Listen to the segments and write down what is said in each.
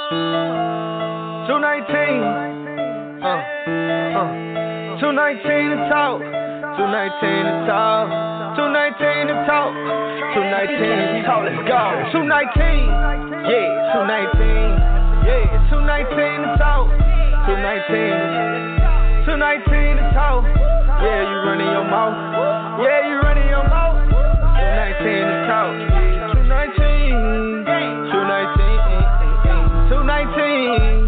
219. 219 to talk. 219 to talk. 219 to talk. 219 to talk. Let's go. 219. Yeah, 219. Yeah, 219 to talk. 219. 219 to talk. Yeah, you running your mouth. Yeah, you running your mouth. 219 to talk. 219. 219. 219.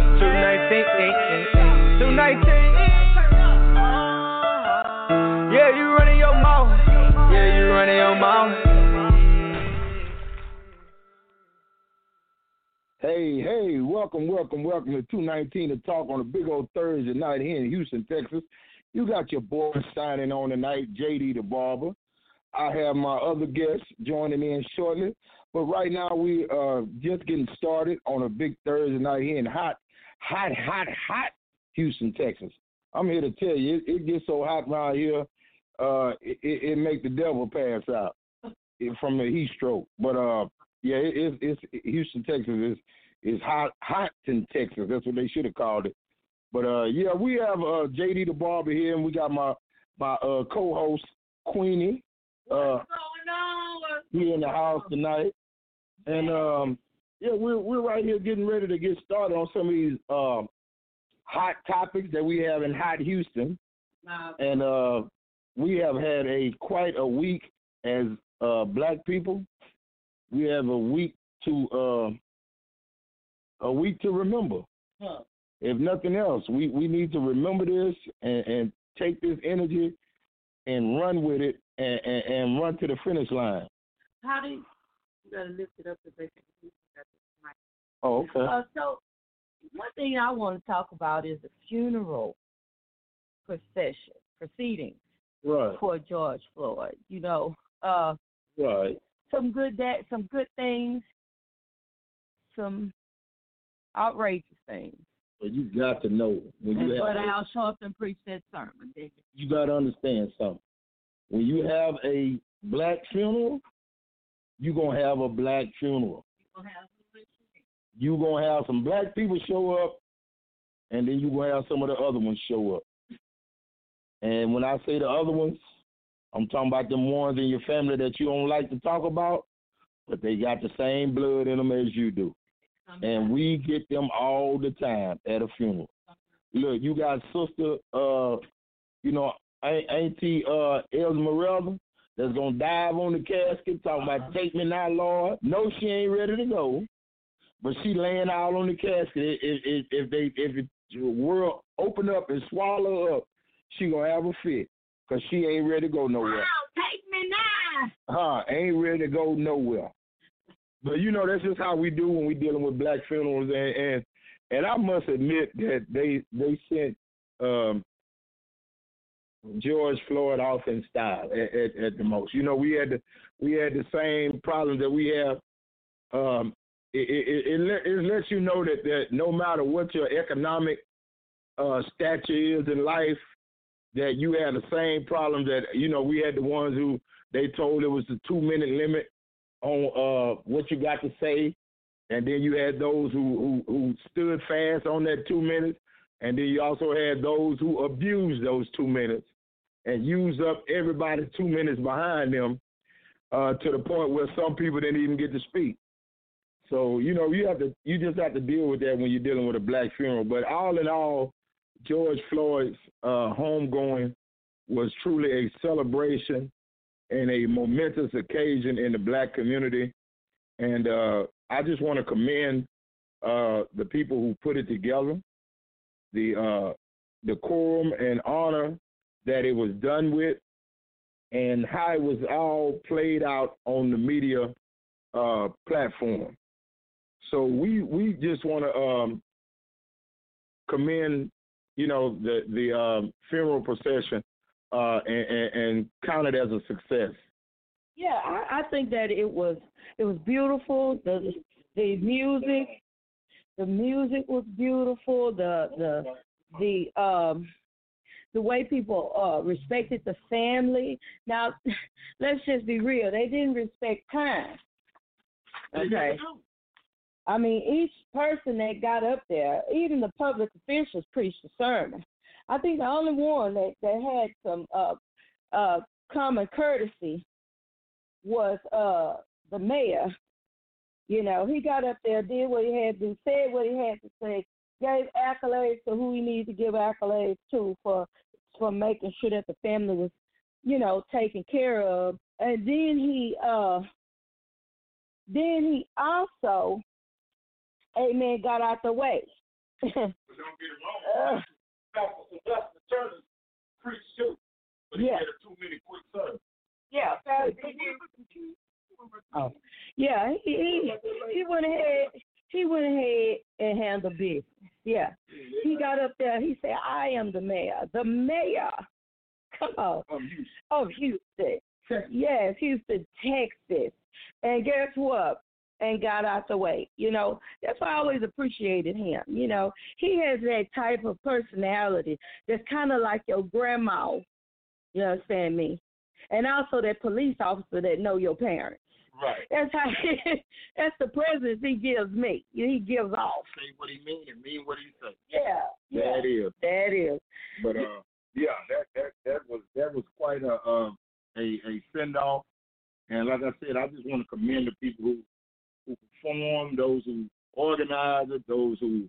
219. Yeah, you running your mouth. Yeah, you running your mouth. Hey, welcome to 219 to talk on a big old Thursday night here in Houston, Texas. You got your boy signing on tonight, JD the Barber. I have my other guests joining in shortly, but right now we are just getting started on a big Thursday night here in hot Houston, Texas. I'm here to tell you, it gets so hot around here, it make the devil pass out from the heat stroke. But yeah, it's Houston, Texas is hot in Texas. That's what they should have called it. But yeah, we have JD the Barber here, and we got my co-host Queenie here in the house tonight. And yeah, we're right here getting ready to get started on some of these hot topics that we have in hot Houston. And we have had quite a week as black people. We have a week to remember. If nothing else, we need to remember this and take this energy and run with it and run to the finish line. How do you gotta lift it up to they can see that? Oh, okay. So one thing I want to talk about is the funeral proceedings Right. for George Floyd. You know, Right. some good things, some outrageous things. But you got to know when you But I'll show up and preach that sermon. You got to understand something. When you have a black funeral, you're going to have a black funeral. You're going to have some black people show up, and then you're going to have some of the other ones show up. And when I say the other ones, I'm talking about them ones in your family that you don't like to talk about, but they got the same blood in them as you do. And we get them all the time at a funeral. Look, you got sister, Auntie Esmeralda that's going to dive on the casket, talking about take me now, Lord. No, she ain't ready to go, but she laying out on the casket. If the world open up and swallow her up, she going to have a fit because she ain't ready to go nowhere. Wow, take me now. Ain't ready to go nowhere. But, that's just how we do when we dealing with black funerals. And I must admit that they sent George Floyd off in style at the most. We had the same problems that we have. It lets you know that no matter what your economic stature is in life, that you have the same problem that, we had the ones who they told it was the 2-minute limit on what you got to say, and then you had those who stood fast on that 2 minutes, and then you also had those who abused those 2 minutes and used up everybody's 2 minutes behind them to the point where some people didn't even get to speak. So you just have to deal with that when you're dealing with a black funeral. But all in all, George Floyd's homegoing was truly a celebration and a momentous occasion in the black community. And I just want to commend the people who put it together, the decorum and honor that it was done with, and how it was all played out on the media platform. So we just want to commend, the funeral procession and count it as a success. Yeah, I think that it was beautiful. The music was beautiful. The way people respected the family. Now, let's just be real. They didn't respect time. Okay. I mean, each person that got up there, even the public officials preached the sermon. I think the only one that had some common courtesy was the mayor. You know, he got up there, did what he had to do, said what he had to say, gave accolades to who he needed to give accolades to for making sure that the family was, you know, taken care of. And then he also, amen, got out the way. But don't get it wrong. That's the church preach too. But he had a 2-minute quick sermon. Yeah. Oh. Yeah, he went ahead and handled business. Yeah. He got up there, he said, I am the mayor. The mayor. Come on. Of Houston. Yes, Houston, Texas. And guess what? And got out the way. You know, that's why I always appreciated him. You know, he has that type of personality that's kind of like your grandma. You understand me? And also that police officer that know your parents. Right. That's how. That's the presence he gives me. He gives off. Say what he mean and mean what he say. Yeah. That is. That is. But that was quite a send off. And like I said, I just want to commend the people who performed, those who organized it, those who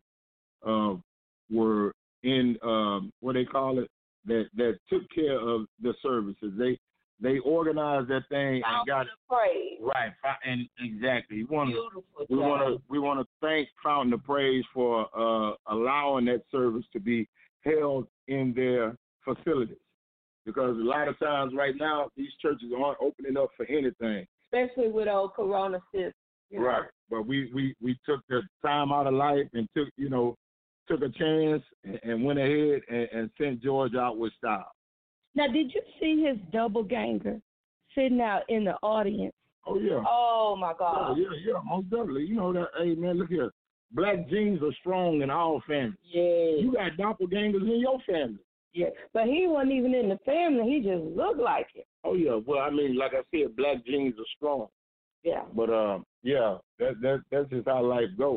were in what they call it, that took care of the services. They organized that thing and got it praise. Right, and exactly. We want to thank Fountain of Praise for allowing that service to be held in their facilities, because a lot of times right now these churches aren't opening up for anything, especially with old Corona system. Right, but we took the time out of life and took a chance and went ahead and sent George out with style. Now, did you see his double ganger sitting out in the audience? Oh, yeah. Oh, my God. Yeah, most definitely. You know that, hey, man, look here. Black genes are strong in all families. Yeah. You got doppelgangers in your family. Yeah, but he wasn't even in the family. He just looked like it. Oh, yeah. Well, I mean, like I said, black genes are strong. Yeah. But, yeah, that's just how life goes.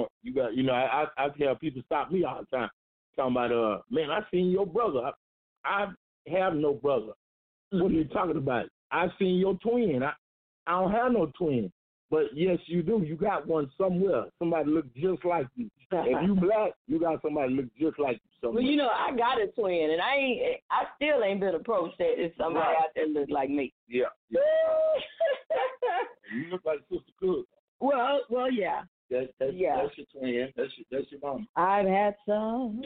I tell people stop me all the time talking about, man, I seen your brother. I have no brother. What are you talking about? I seen your twin. I don't have no twin. But yes, you do. You got one somewhere. Somebody look just like you. If you black, you got somebody look just like you somewhere. Well, you know, I got a twin, and I still ain't been approached that if somebody out there look like me. Yeah. You look like Sister Cook. Well, yeah. That's your twin. That's your mama. I've had some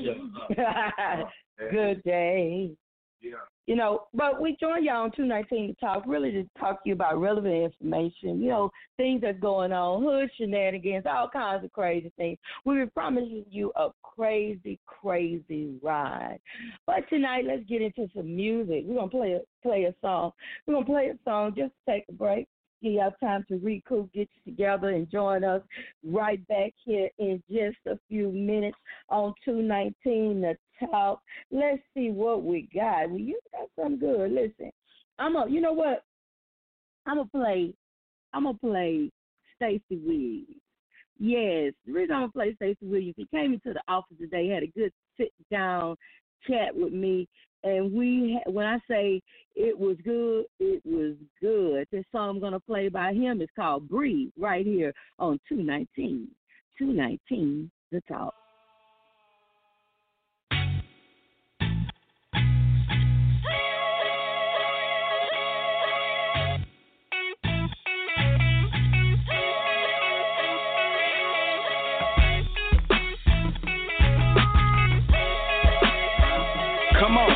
good days. Yeah. You know, but we join y'all on 219 to talk, really to talk to you about relevant information, you know, things that's going on, hood shenanigans, all kinds of crazy things. We've been promising you a crazy, crazy ride. But tonight, let's get into some music. We're going to play a song. We're going to play a song just to take a break. Give y'all time to recoup, get you together, and join us right back here in just a few minutes on 219 to talk. Let's see what we got. Well, you got something good. Listen, you know what? I'm gonna play Stacey Williams. Yes, the reason I'm gonna play Stacey Williams, he came into the office today, had a good sit down chat with me. And when I say it was good, it was good. This song I'm going to play by him is called Breathe, right here on 219. 219, The Talk. Come on.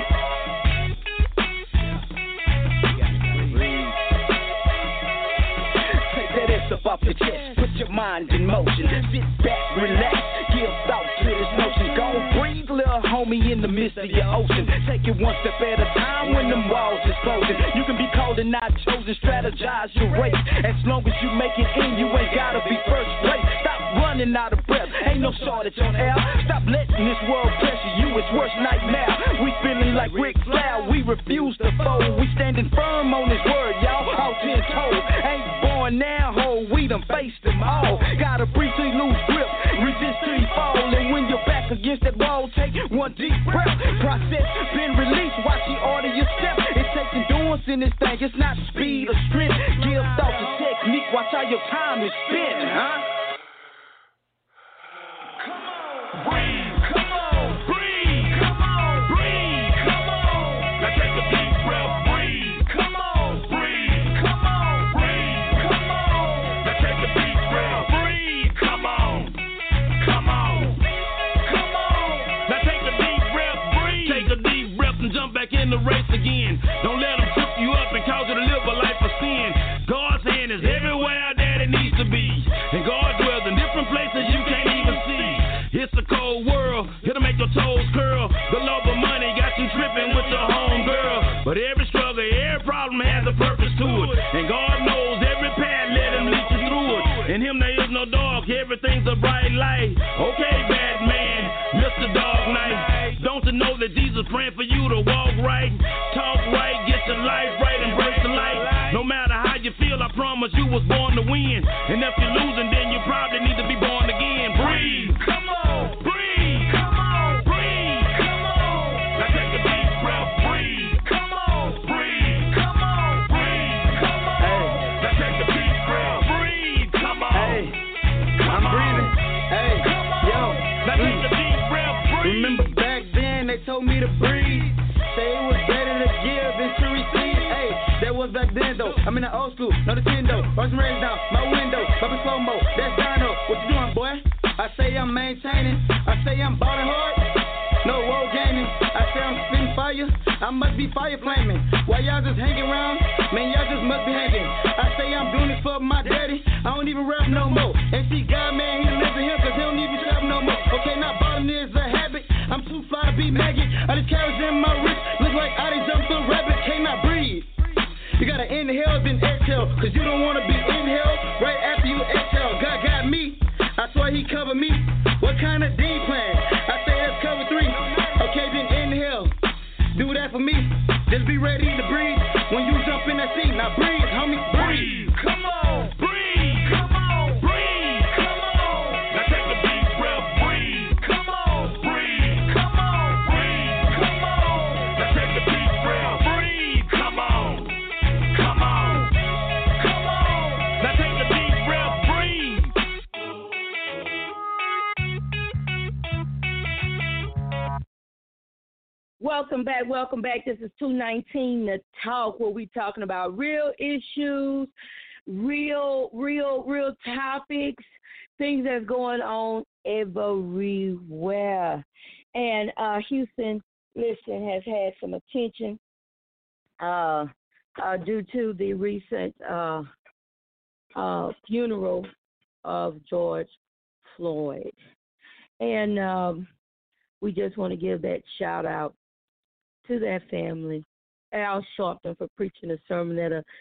Off your chest, put your mind in motion. Sit back, relax, give thought to this notion. Go breathe, little homie, in the midst of your ocean. Take it one step at a time when them walls is closing. You can be called and not chosen, strategize your race. As long as you make it in, you ain't gotta be first place. Stop running out of breath, ain't no shortage on air. Stop letting this world pressure you, it's worst nightmare. We feeling like Ric Flair, we refuse to fold. We standing firm on his word, y'all, all 10 toes. Ain't born now, ho, we done faced them all. Gotta breathe till you against that wall, take one deep breath. Process been released, watch the order your step. It takes endurance in this thing, it's not speed or strength. Give thought to technique, watch how your time is spent, huh? In the race again. Don't let them trip you up and cause you to live a life of sin. God's hand is everywhere that it needs to be. And God dwells in different places you can't even see. It's a cold world, it'll make your toes curl. The love of money got you tripping with your home girl. But every struggle, every problem has a purpose to it. And God knows every path, let him lead you through it. In him there is no dark, everything's a bright light. Okay, Batman, Mr. Dark Knight. Don't you know that Jesus praying for you to walk right, talk right, get your life right, embrace the light. No matter how you feel, I promise you was born to win. And if you're losing, then you probably need to be born again. Breathe. Come on. Breathe. Come on. Breathe. Come on. Now take a deep breath. Breathe. Come on. Breathe. Come on. Breathe. Come on. Hey. Now take a deep breath. Breathe. Come on. Hey. I'm breathing. Hey. Come on. Yo. Now take a deep breath. Breathe. Remember back then they told me to breathe. Say it was better to give than to receive. Hey, that was back then though. I'm in the old school, no Nintendo. Rushing rays down my window, bumping slow mo. That's Dino. What you doing, boy? I say I'm maintaining. I say I'm balling hard. No road gaming. I say I'm spitting fire. I must be fire flaming. While y'all just hanging around, man, y'all just must be hanging. I say I'm doing this for my daddy. I don't even rap no more. And see God, man, he lives in him cause he don't even trap no more. Okay, now balling is a habit. I'm too fly to be maggot. I just carries in my wrist. Look like I done jumped a rabbit. Cannot breathe. You gotta inhale, then exhale. Cause you don't wanna be inhaled right after you exhale. God got me. I swear he covered me. What kind of D plan? I say that's cover 3. Okay, then inhale. Do that for me. Just be ready to breathe when you jump in that seat. Now breathe, homie. Breathe. Come on. Breathe. Come on. Breathe. Come on. Now take a deep breath. Breathe. Come on. Breathe. Come on. Breathe. Come on. Now take a deep breath. Breathe. Come on. Come on. Come on. Now take a deep breath. Breathe. Welcome back. This is 219 The Talk, where we talking about real issues, real topics, things that's going on everywhere. And Houston, listen, has had some attention due to the recent funeral of George Floyd. And we just want to give that shout out to that family. Al Sharpton for preaching a sermon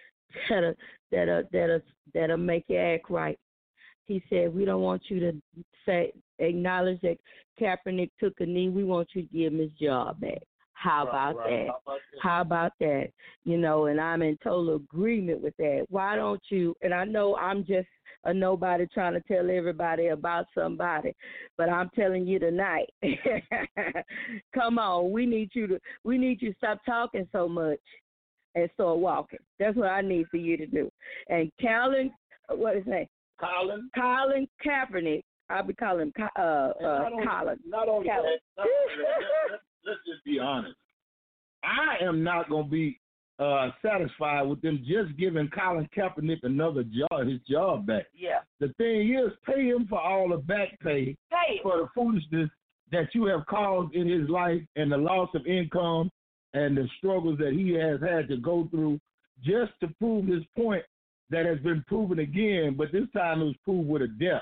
that'll make you act right. He said, we don't want you to acknowledge that Kaepernick took a knee. We want you to give him his job back. How about that? How about that? You know, and I'm in total agreement with that. Why don't you? And I know I'm just a nobody trying to tell everybody about somebody, but I'm telling you tonight, come on, we need you to stop talking so much and start walking. That's what I need for you to do. And Colin, what is his name? Colin Kaepernick. I'll be calling him Colin. Not only that, let's just be honest. I am not going to be satisfied with them just giving Colin Kaepernick his job back. Yeah. The thing is, pay him for all the back pay for the foolishness that you have caused in his life and the loss of income and the struggles that he has had to go through just to prove his point that has been proven again, but this time it was proved with a death.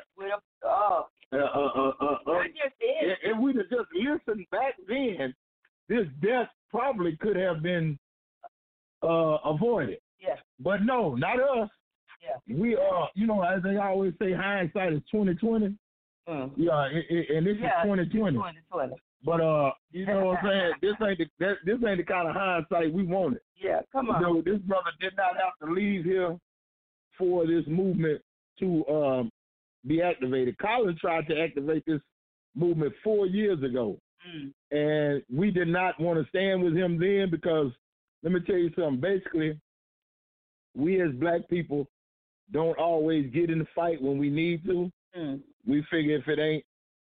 If we'd have just listened back then, this death probably could have been avoided. Yeah. But no, not us. Yeah. We are, as they always say, hindsight is 20/20. Yeah, and this is 2020. But you know what I'm saying? This ain't the kind of hindsight we wanted. Yeah, come on. This brother did not have to leave here for this movement to be activated. Colin tried to activate this movement 4 years ago. And we did not want to stand with him then because, let me tell you something, basically, we as black people don't always get in the fight when we need to. We figure if it ain't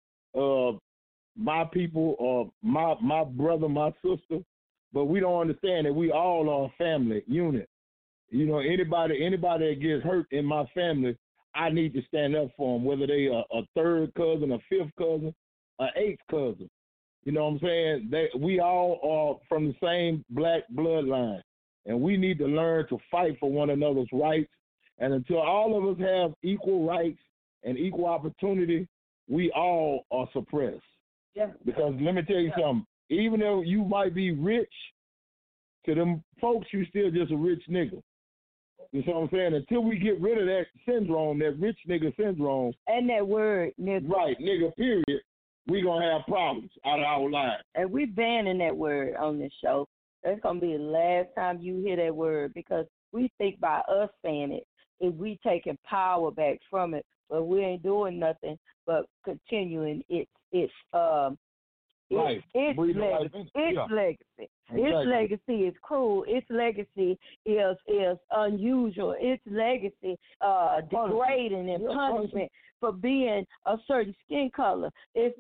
my people or my brother, my sister, but we don't understand that we all are a family unit. You know, anybody that gets hurt in my family, I need to stand up for them, whether they are a third cousin, a fifth cousin, an eighth cousin. You know what I'm saying? We all are from the same black bloodline, and we need to learn to fight for one another's rights. And until all of us have equal rights and equal opportunity, we all are suppressed. Yeah. Because let me tell you something, even though you might be rich, to them folks, you still just a rich nigga. You know what I'm saying? Until we get rid of that syndrome, that rich nigga syndrome. And that word, nigga. Right, nigga, period. We going to have problems out of our lives. And we banning that word on this show. That's going to be the last time you hear that word because we think by us saying it, if we taking power back from it, but we ain't doing nothing but continuing its legacy. Legacy. Exactly. Its legacy is cruel. Its legacy is unusual. Its legacy degrading and punishment for being a certain skin color. Its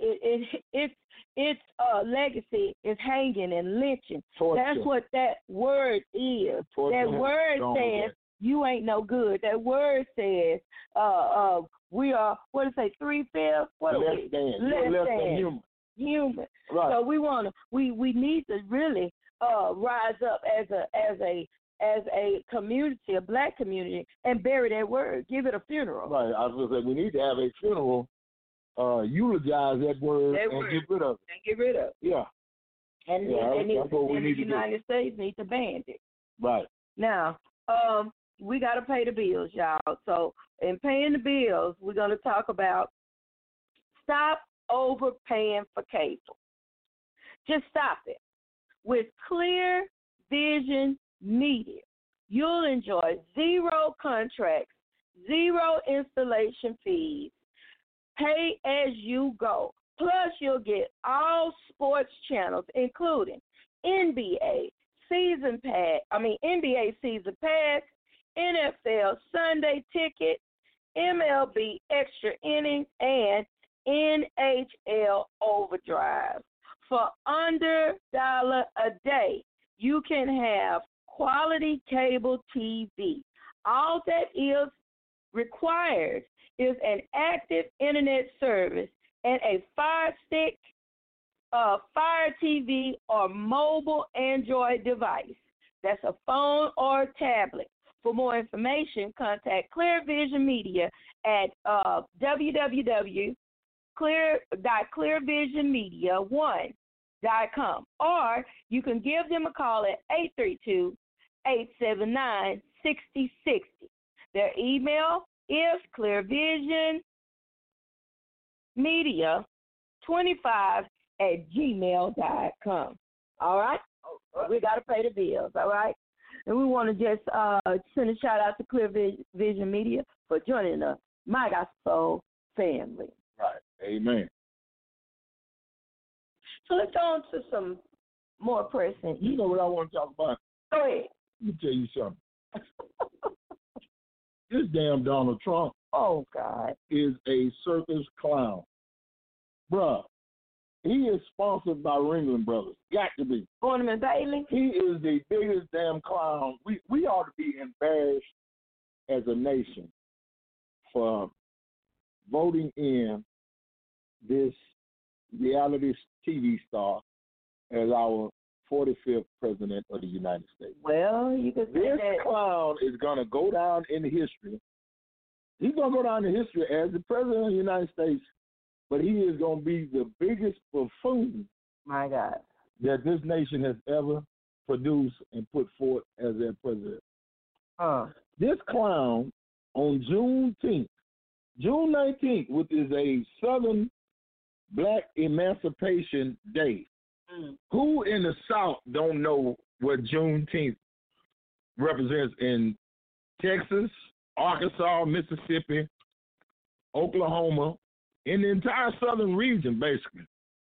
legacy is hanging and lynching. Torture. That's what that word is. Torture. That word says you ain't no good. That word says we are, what did it say, 3/5? What are we? Less than human. Right. So we need to really rise up as a community, a black community, and bury that word. Give it a funeral. Right. I was going to say we need to have a funeral, eulogize that word and get rid of it. And get rid of it. Yeah. And the United States need to ban it. Right. Now, we got to pay the bills, y'all. So in paying the bills, we're going to talk about stop overpaying for cable. Just stop it. With Clear Vision Media, you'll enjoy 0 contracts, 0 installation fees, pay as you go. Plus, you'll get all sports channels, including NBA season pass, NFL Sunday ticket, MLB extra innings, and NHL Overdrive. For under $1 a day, you can have quality cable TV. All that is required is an active internet service and a Fire Stick, Fire TV, or mobile Android device. That's a phone or tablet. For more information, contact Clear Vision Media at www.clearvisionmedia1.com, or you can give them a call at 832-879-6060. Their email is clearvisionmedia25@gmail.com. All right? We got to pay the bills, all right? And we want to just send a shout-out to Clear Vision Media for joining the My Gospel family. Right. Amen. So let's go on to some more pressing. You know what I want to talk about? Go ahead. Let me tell you something. This damn Donald Trump is a circus clown. Bruh, he is sponsored by Ringling Brothers. Got to be. Ornament Bailey? He is the biggest damn clown. We ought to be embarrassed as a nation for voting in this reality TV star as our 45th president of the United States. Well, you could say this clown is going to go down in history. He's going to go down in history as the president of the United States, but he is going to be the biggest buffoon, my God, that this nation has ever produced and put forth as their president. This clown on June 19th, which is a Southern Black Emancipation Day. Who in the South don't know what Juneteenth represents in Texas, Arkansas, Mississippi, Oklahoma, in the entire southern region, basically,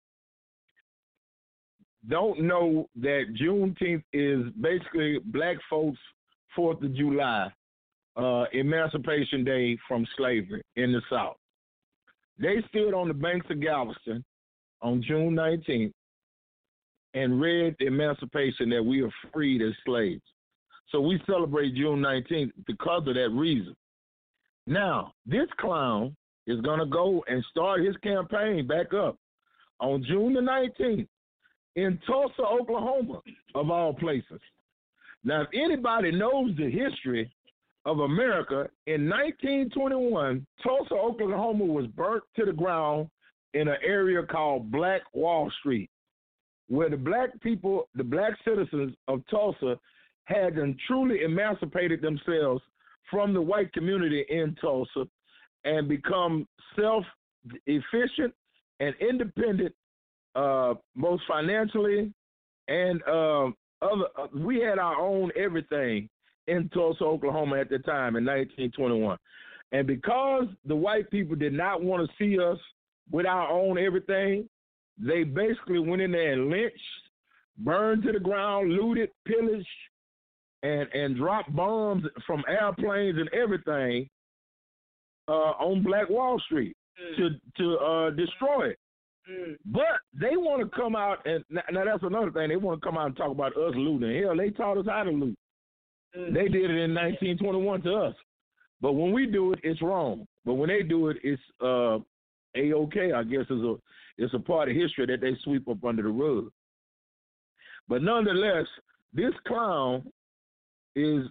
don't know that Juneteenth is basically black folks' 4th of July, Emancipation Day from slavery in the South. They stood on the banks of Galveston on June 19th and read the emancipation that we are freed as slaves. So we celebrate June 19th because of that reason. Now, this clown is going to go and start his campaign back up on June the 19th in Tulsa, Oklahoma, of all places. Now, if anybody knows the history of America, in 1921, Tulsa, Oklahoma was burnt to the ground in an area called Black Wall Street, where the black people, the black citizens of Tulsa, had truly emancipated themselves from the white community in Tulsa and become self-efficient and independent, most financially and we had our own everything in Tulsa, Oklahoma at the time in 1921. And because the white people did not want to see us with our own everything, they basically went in there and lynched, burned to the ground, looted, pillaged, and dropped bombs from airplanes and everything on Black Wall Street to destroy it. But they want to come out, and now that's another thing. They want to come out and talk about us looting. Hell, they taught us how to loot. They did it in 1921 to us. But when we do it, it's wrong. But when they do it, it's A-OK, I guess. It's a part of history that they sweep up under the rug. But nonetheless, this clown is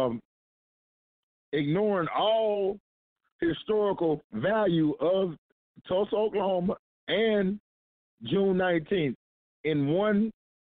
ignoring all historical value of Tulsa, Oklahoma, and June 19th in one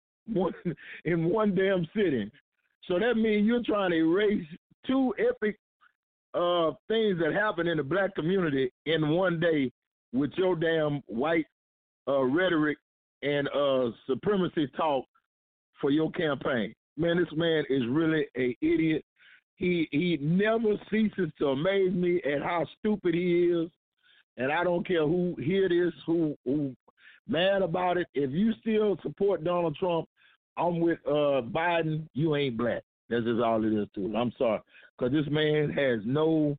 damn sitting. So that means you're trying to erase two epic things that happened in the black community in one day with your damn white rhetoric and supremacy talk for your campaign. Man, this man is really an idiot. He never ceases to amaze me at how stupid he is. And I don't care who hear this, who mad about it. If you still support Donald Trump, I'm with Biden. You ain't black. That's just all it is to it. I'm sorry, because this man has no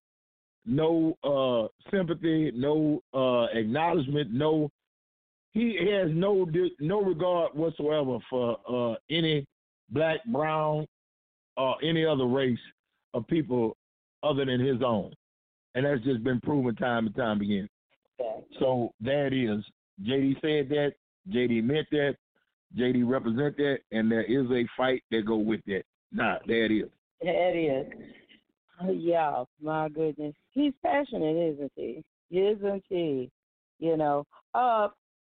sympathy, no acknowledgement, he has no regard whatsoever for any black, brown, or any other race of people other than his own. And that's just been proven time and time again. So there it is. JD said that. JD meant that. JD represent that. And there is a fight that go with that. There it is. There it is. Oh, yeah, my goodness. He's passionate, isn't he? Isn't he? You know. I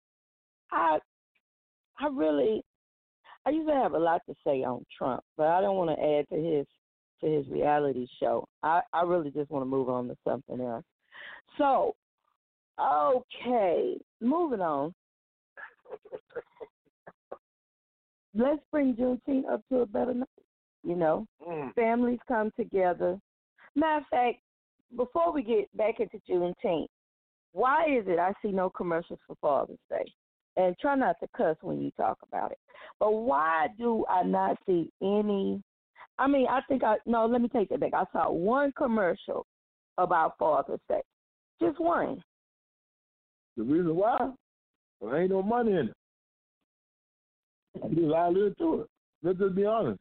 used to have a lot to say on Trump, but I don't want to add to his reality show. I really just want to move on to something else. So, okay, moving on. Let's bring Juneteenth up to a better note. You know, families come together. Matter of fact, before we get back into Juneteenth, why is it I see no commercials for Father's Day? And try not to cuss when you talk about it. But why do I not see any? I mean, let me take that back. I saw one commercial about Father's Day. Just one. The reason why? There ain't no money in it. There's all there to it. Let's just be honest.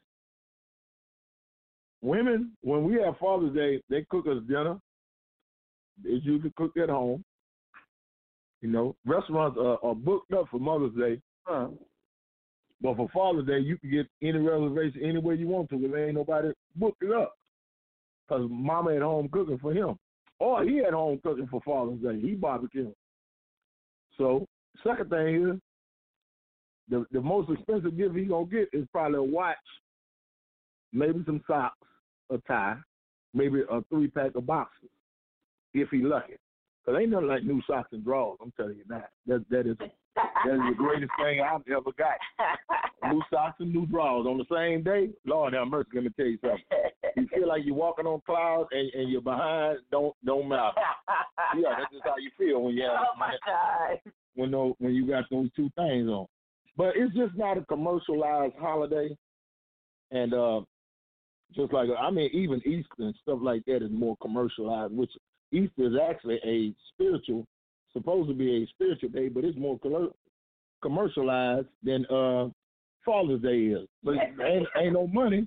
Women, when we have Father's Day, they cook us dinner. It's usually cooked at home. You know, restaurants are booked up for Mother's Day. But for Father's Day, you can get any reservation any way you want to. There ain't nobody booked it up. Because Mama at home cooking for him. Or he at home cooking for Father's Day. He barbecuing. So, second thing is, the most expensive gift he going to get is probably a watch, maybe some socks, a tie, maybe a 3-pack of boxers, if he lucky. Because ain't nothing like new socks and drawers, I'm telling you that. That is the greatest thing I've ever got. New socks and new drawers on the same day. Lord have mercy, let me tell you something. You feel like you're walking on clouds and you're behind. Don't matter. Yeah, that's just how you feel when you have. Oh my God. When you got those two things on. But it's just not a commercialized holiday. And just like, I mean, even Easter and stuff like that is more commercialized, which Easter is actually supposed to be a spiritual day, but it's more commercialized than Father's Day is. But ain't no money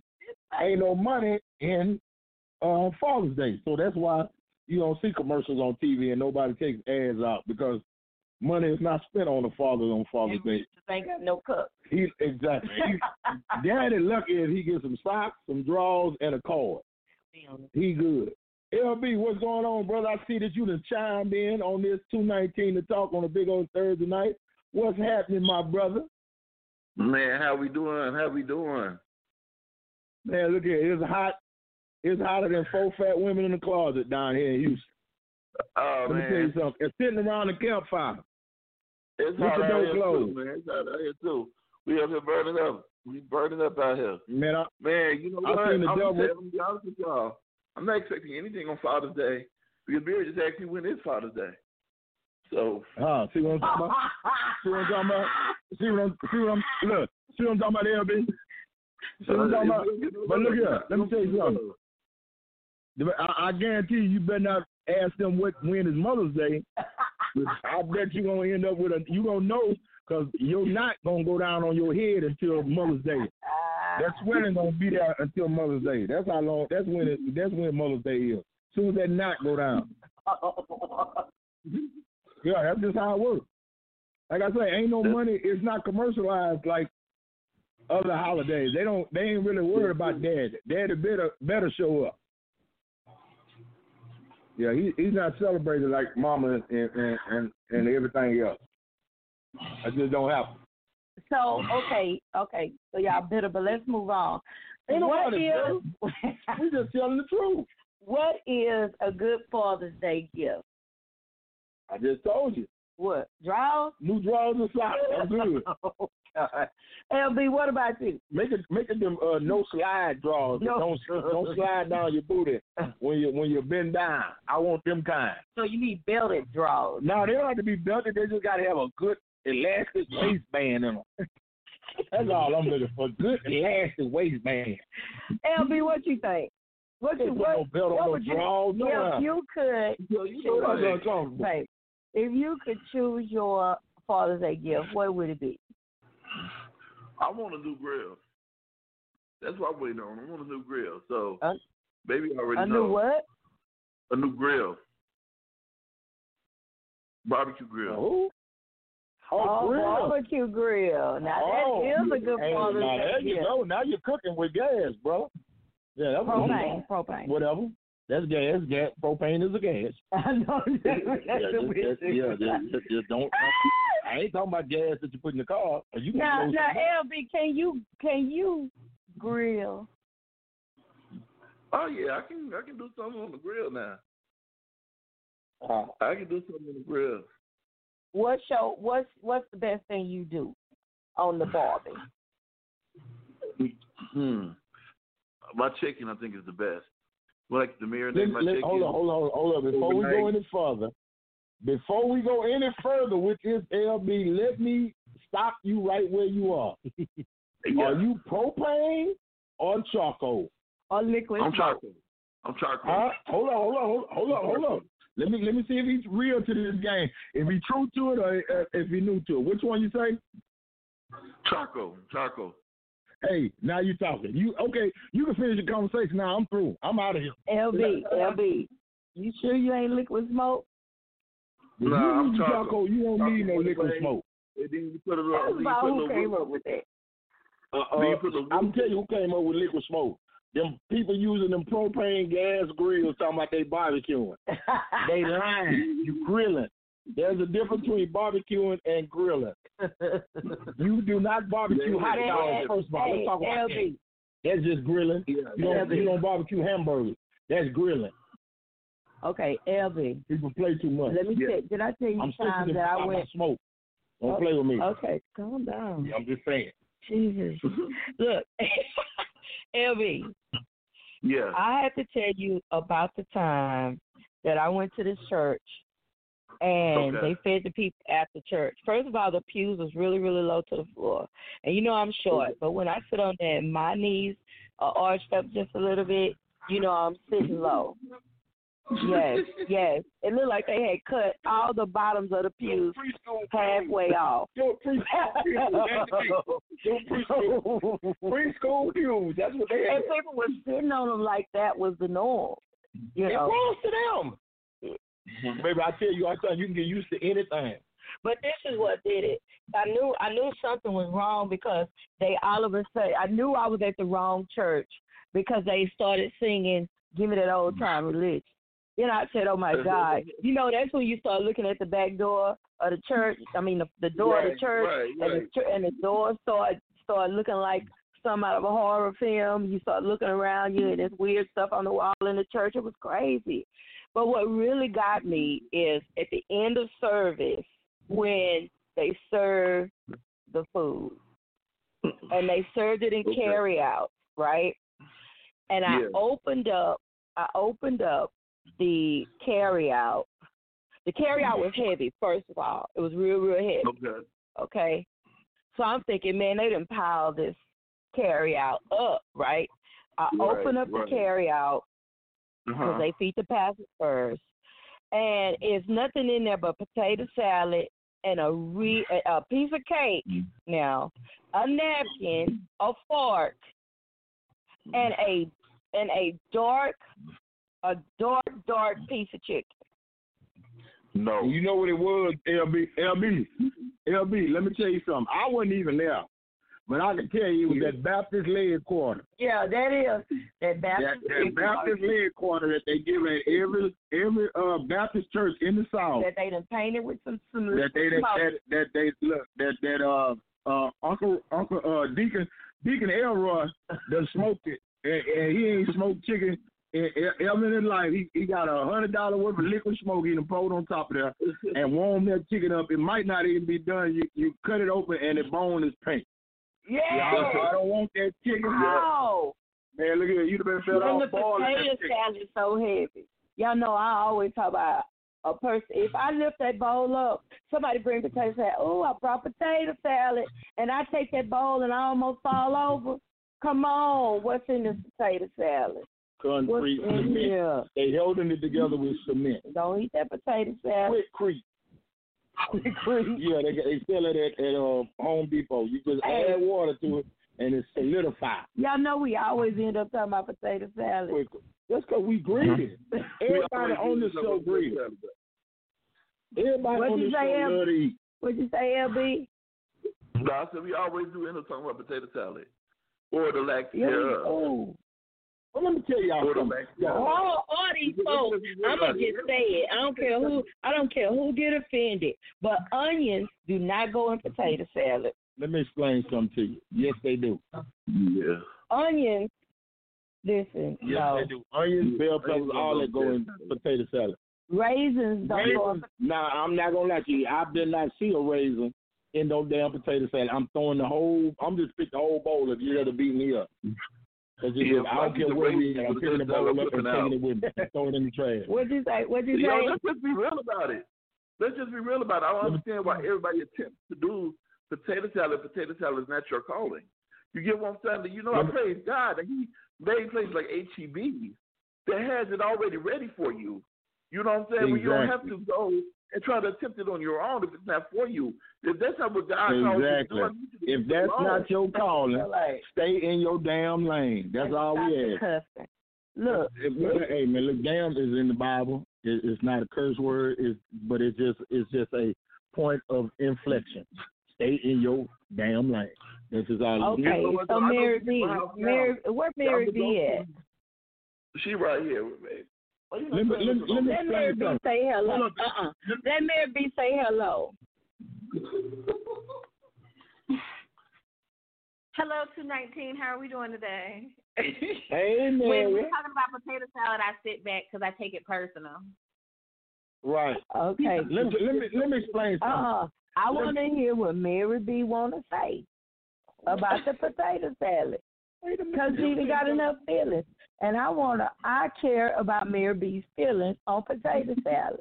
in Father's Day. So that's why you don't see commercials on TV and nobody takes ads out, because money is not spent on the fathers on Father's Day. Ain't got no cup. Exactly. Daddy lucky if he gets some socks, some drawers, and a card. He good. LB, what's going on, brother? I see that you done chimed in on this 219 to talk on a big old Thursday night. What's happening, my brother? Man, how we doing? Man, look here. It's hot. It's hotter than 4 fat women in the closet down here in Houston. Oh, Let me tell you something. It's sitting around the campfire. It's hot out here too, man. It's hot out here too. We up here burning up. We burning up out here. Man, you know what? I'm gonna be honest with y'all. I'm not expecting anything on Father's Day, because Barry just asked me when is Father's Day. So. See what I'm talking about? See what I'm talking about? See what I'm talking about, LB? See what I'm talking about? But look here, let me tell you something. I guarantee you better not ask them when is Mother's Day. I bet you're going to end up with you don't know, because you're not going to go down on your head until Mother's Day. That sweating going to be there until Mother's Day. That's how long, that's when Mother's Day is. As soon as that knot go down. Yeah, that's just how it works. Like I say, ain't no money. It's not commercialized like other holidays. They ain't really worried about Dad. Daddy better show up. Yeah, he's not celebrated like Mama and everything else. I just don't happen. So okay. So y'all bitter, but let's move on. We just telling the truth. What is a good Father's Day gift? I just told you. What? Drawers? New drawers and socks. I'm good. Oh, God. LB, what about you? Make it them no slide drawers. No. Don't slide down your booty when you bend down. I want them kind. So you need belted drawers. No, they don't have to be belted. They just got to have a good elastic waistband in them. That's all I'm looking for. Good elastic waistband. LB, what you think? If you could choose your Father's Day gift, what would it be? I want a new grill. That's what I'm waiting on. I want a new grill. So maybe I already know. A new what? A new grill. Barbecue grill. Barbecue grill. Now that is a good Father's Day gift. Now you're cooking with gas, bro. Yeah, that's propane. Whatever. That's gas. Propane is a gas. I know. Just don't. I ain't talking about gas that you put in the car. Now, LB, can you grill? Oh yeah, I can do something on the grill now. I can do something on the grill. What's the best thing you do on the barbie? My chicken, I think, is the best. Like the marinade, my chicken. Hold on. Before we go any further with this, LB, let me stop you right where you are. Yeah. Are you propane or charcoal? Or liquid? I'm charcoal. Hold on. Let me see if he's real to this game. If he's true to it or if he's new to it. Which one you say? Charcoal. Hey, now you talking. You can finish the conversation now. I'm through. I'm out of here. LB, you sure you ain't liquid smoke? No, I'm charcoal. You don't need no liquid smoke. And then you put a little. That's about who came up with that. I'm telling you who came up with liquid smoke. Them people using them propane gas grills talking about they barbecuing. They lying. You grilling. There's a difference between barbecuing and grilling. You do not barbecue hot dogs, first of all. Let's talk about that. That's just grilling. You don't barbecue hamburgers. That's grilling. Okay, LB. People play too much. Let me check. Did I tell you times that I went? Smoke. Don't play with me. Okay, calm down. I'm just saying. Jesus. Look, LB, Yeah. I have to tell you about the time that I went to this church and they fed the people at the church. First of all, the pews was really, really low to the floor. And you know I'm short, but when I sit on there, my knees are arched up just a little bit. You know I'm sitting low. Yes. It looked like they had cut all the bottoms of the pews halfway off. Preschool pews. That's what they had. And people were sitting on them like that was the norm. You know? It belongs to them. Baby, I tell you, you can get used to anything. But this is what did it. I knew something was wrong because they all of a sudden, I knew I was at the wrong church because they started singing "Give Me That Old Time Religion." Then I said, "Oh my God!" You know, that's when you start looking at the back door of the church. I mean, the door of the church, and the door start looking like some out of a horror film. You start looking around you, and there's weird stuff on the wall in the church. It was crazy. But what really got me is at the end of service when they served the food, and they served it in carry out, right? And I opened up the carry out. The carry out was heavy, first of all. It was real, real heavy. Okay. So I'm thinking, man, they done piled this carry out up, right? I open up the carry out because they feed the pastors first. And it's nothing in there but potato salad and a piece of cake now, a napkin, a fork, and a dark piece of chicken. No. You know what it was, LB, let me tell you something. I wasn't even there. But I can tell you, it was that Baptist leg quarter. Yeah, that is. That Baptist leg quarter that they give at every Baptist church in the South. That they done painted with some Uncle Deacon Elroy done smoked it, and he ain't smoked chicken ever in his life. He got $100 worth of liquid smoke he done poured on top of there and warmed that chicken up. It might not even be done. You cut it open and the bone is pink. Yeah. I don't want that chicken. Oh. Man, look at it. You'd have been fed off. And the potato salad is so heavy. Y'all know I always talk about a person. If I lift that bowl up, somebody bring potato salad. Oh, I brought potato salad. And I take that bowl and I almost fall over. Come on. What's in this potato salad? Concrete cement. Yeah. They holding it together with cement. Don't eat that potato salad. Quick. Yeah, they sell it at Home Depot. You just add water to it and it solidifies. Y'all know we always end up talking about potato salad. That's because we greedy. Everybody on this show greedy. Everybody on this show love to eat. What'd you say, LB? No, I said we always do end up talking about potato salad or the lack thereof. Well, let me tell y'all something. All these folks, I'm gonna just say it. I don't care who get offended, but onions do not go in potato salad. Let me explain something to you. Yes, they do. Yeah. Onions. Listen. Yes, they do. Onions, bell peppers, all that go in potato salad. Raisins don't go in. Nah, I'm not gonna lie to you. I did not see a raisin in no damn potato salad. I'm just picking the whole bowl if you ever beat me up. I don't care where we are. I'm picking the bowl up and taking it with me. Throw it in the trash. What'd you say? Let's just be real about it. I don't understand why everybody attempts to do potato salad. Potato salad is not your calling. You get what I'm saying? You know, I praise God that He made places like H-E-B that has it already ready for you. You know what I'm saying? Exactly. Where you don't have to go and try to attempt it on your own if it's not for you. If that's not what God calls you to do, if that's not your calling, stay in your damn lane. That's all we ask. Look. Hey, man, look, damn is in the Bible. It's not a curse word, but it's just a point of inflection. Stay in your damn lane. This is all. Okay, so Mary B. Where Mary B at? She right here with me. Let Mary B say hello. Let Mary B say hello. Hello, 219. How are we doing today? Hey, Mary. When we're talking about potato salad, I sit back because I take it personal. Right. Okay. Let me explain something. I want to hear what Mary B want to say about the potato salad because she even got enough feelings. and I care about Mary B's feelings on potato salad.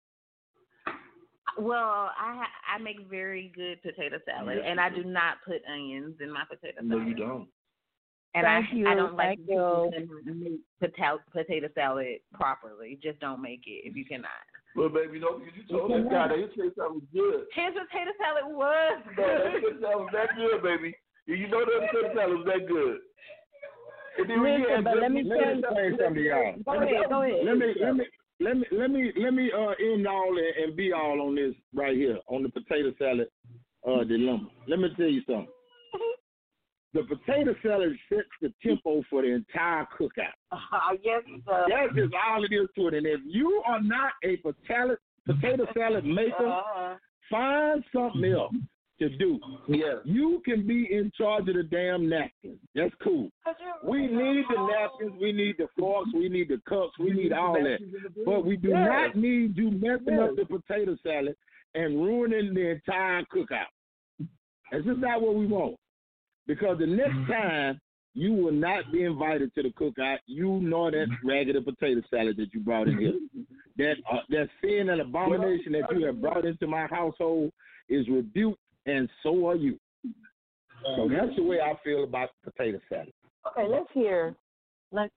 Well, I make very good potato salad, and I do not put onions in my potato salad. No, you don't. And I don't like to make potato salad properly. Just don't make it if you cannot. Well, baby, you know, because you told this guy that his potato salad was good. His potato salad was good. No, that potato salad was that good, baby. You know that potato salad was that good. Listen, but let me tell you something to y'all. Go ahead. Let me end all and be all on this right here on the potato salad dilemma. Let me tell you something. The potato salad sets the tempo for the entire cookout. Yes, sir. That's just all it is to it. And if you are not a potato salad maker, find something else to do. Yeah. You can be in charge of the damn napkins. That's cool. We need the napkins. We need the forks. We need the cups. We need all that. But we do not need you messing up the potato salad and ruining the entire cookout. That's just not what we want. Because the next time, you will not be invited to the cookout. You know that raggedy potato salad that you brought in here. That sin and abomination that you have brought into my household is rebuked, and so are you. So that's the way I feel about potato salad. Okay, let's hear. Look,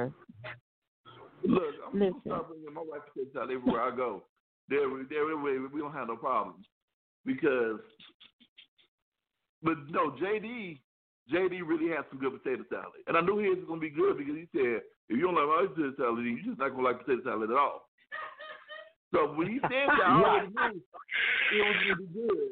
I'm going to start bringing my wife potato salad everywhere I go. There, we don't have no problems. But no, JD really has some good potato salad. And I knew his was going to be good because he said, if you don't like my potato salad, then you're just not going to like potato salad at all. So when he said that, I already knew it was going to be good.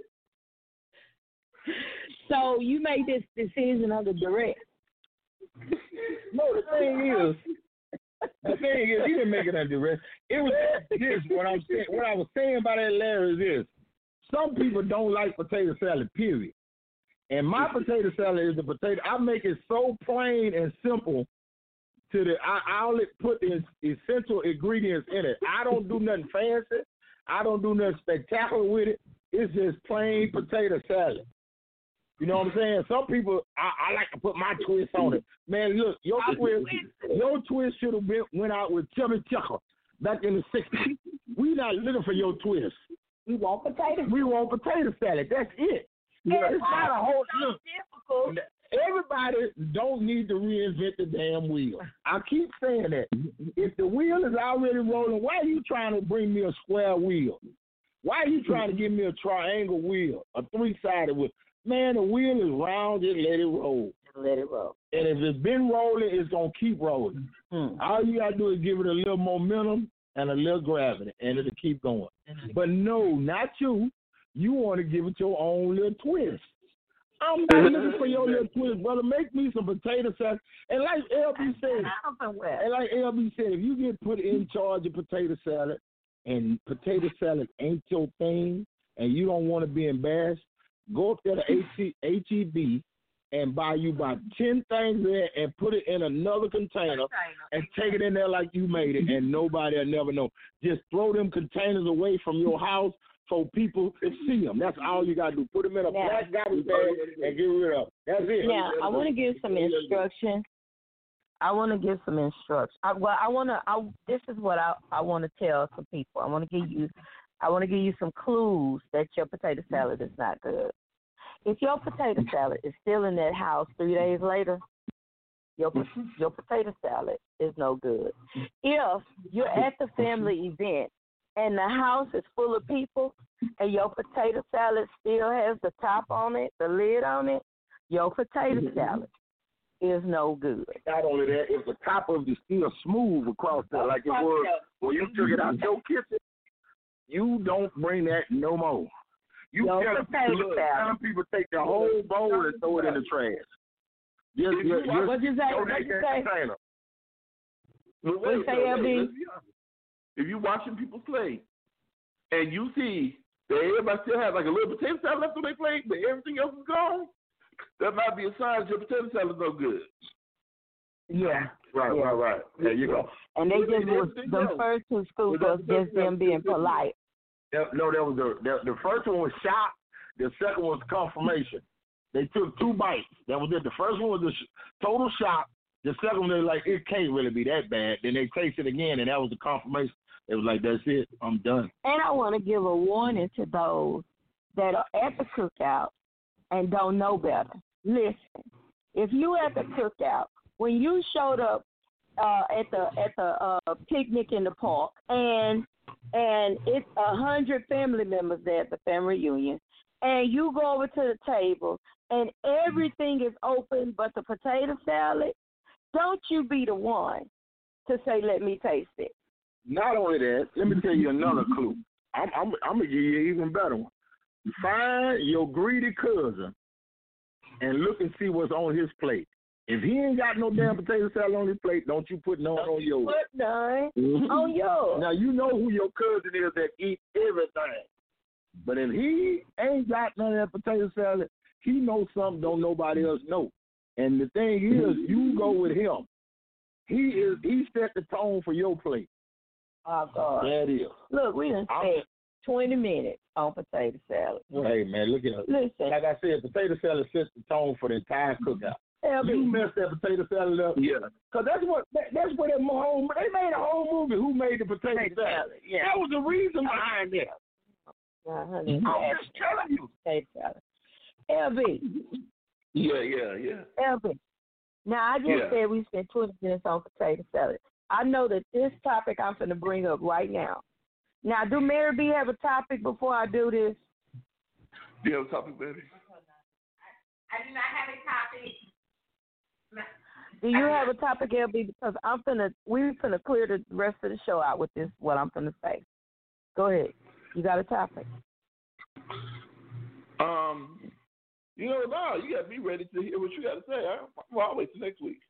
So you made this decision under duress? No, the thing is, he didn't make it under duress. It was this, what I was saying about that, Larry, is this. Some people don't like potato salad, period. And my potato salad is the potato. I make it so plain and simple I only put the essential ingredients in it. I don't do nothing fancy. I don't do nothing spectacular with it. It's just plain potato salad. You know what I'm saying? Some people, I like to put my twist on it. Man, look, your twist should have went out with Chubby Chucker back in the 60s. We not looking for your twist. We want potato. We want potato salad. That's it. Yeah, it's not a whole look. Difficult. Everybody don't need to reinvent the damn wheel. I keep saying that. If the wheel is already rolling, why are you trying to bring me a square wheel? Why are you trying to give me a triangle wheel, a three-sided wheel? Man, the wheel is round, just let it roll. Let it roll. And if it's been rolling, it's going to keep rolling. All you got to do is give it a little momentum and a little gravity, and it'll keep going. But no, not you. You want to give it your own little twist. I'm not looking for your little twist, brother. Make me some potato salad. And like LB said, if you get put in charge of potato salad and potato salad ain't your thing and you don't want to be embarrassed, go up there to H-E-B and buy you about 10 things there and put it in another container and take it in there like you made it, and nobody will never know. Just throw them containers away from your house so people can see them. That's all you got to do. Put them in a black garbage bag and get rid of them. That's it. Now, I want to give some instruction. This is what I want to tell some people. I want to give you some clues that your potato salad is not good. If your potato salad is still in that house 3 days later, your potato salad is no good. If you're at the family event and the house is full of people and your potato salad still has the top on it, the lid on it, your potato salad is no good. Not only that, if the top of it is still smooth across there like it was when you took it out your kitchen, you don't bring that no more. You some people take the whole bowl and throw it in the trash. What'd you say? What you say, LB? If you're watching people play and you see that everybody still has like a little potato salad left on their plate, but everything else is gone, that might be a sign that your potato salad is no good. Yeah. Right. There you go. And they just the first two schools was just them being polite. No, that was the first one was shock. The second was confirmation. They took 2 bites. That was it. The first one was the total shock. The second one, they're like, it can't really be that bad. Then they taste it again, and that was the confirmation. It was like, that's it. I'm done. And I want to give a warning to those that are at the cookout and don't know better. Listen, if you at the cookout, when you showed up at the picnic in the park, and it's 100 family members there at the family reunion, and you go over to the table and everything is open but the potato salad, don't you be the one to say, let me taste it. Not only that, let me tell you another clue. I'm going to give you an even better one. Find your greedy cousin and look and see what's on his plate. If he ain't got no damn potato salad on his plate, don't you put none on yours. Put none on yours. Now, you know who your cousin is that eat everything. But if he ain't got none of that potato salad, he knows something don't nobody else know. And the thing is, you go with him. He set the tone for your plate. Oh, God. That is. Look, we done spent 20 minutes on potato salad. Well, hey, man, look at it. Listen. Like I said, potato salad sets the tone for the entire cookout. You messed that potato salad up. Yeah. Because that's what they made a whole movie. Who made the potato salad? Yeah. That was the reason behind it. Honey, I'm just telling you. Potato salad. LB. Yeah. LB. Now, I just said we spent 20 minutes on potato salad. I know that this topic I'm going to bring up right now. Now, do Mary B have a topic before I do this? Do you have a topic, baby? I do not have a topic. Do you have a topic, LB? Because we're going to clear the rest of the show out with this, what I'm going to say. Go ahead. You got a topic? You know, no, you got to be ready to hear what you got to say. Well, I'll wait till next week.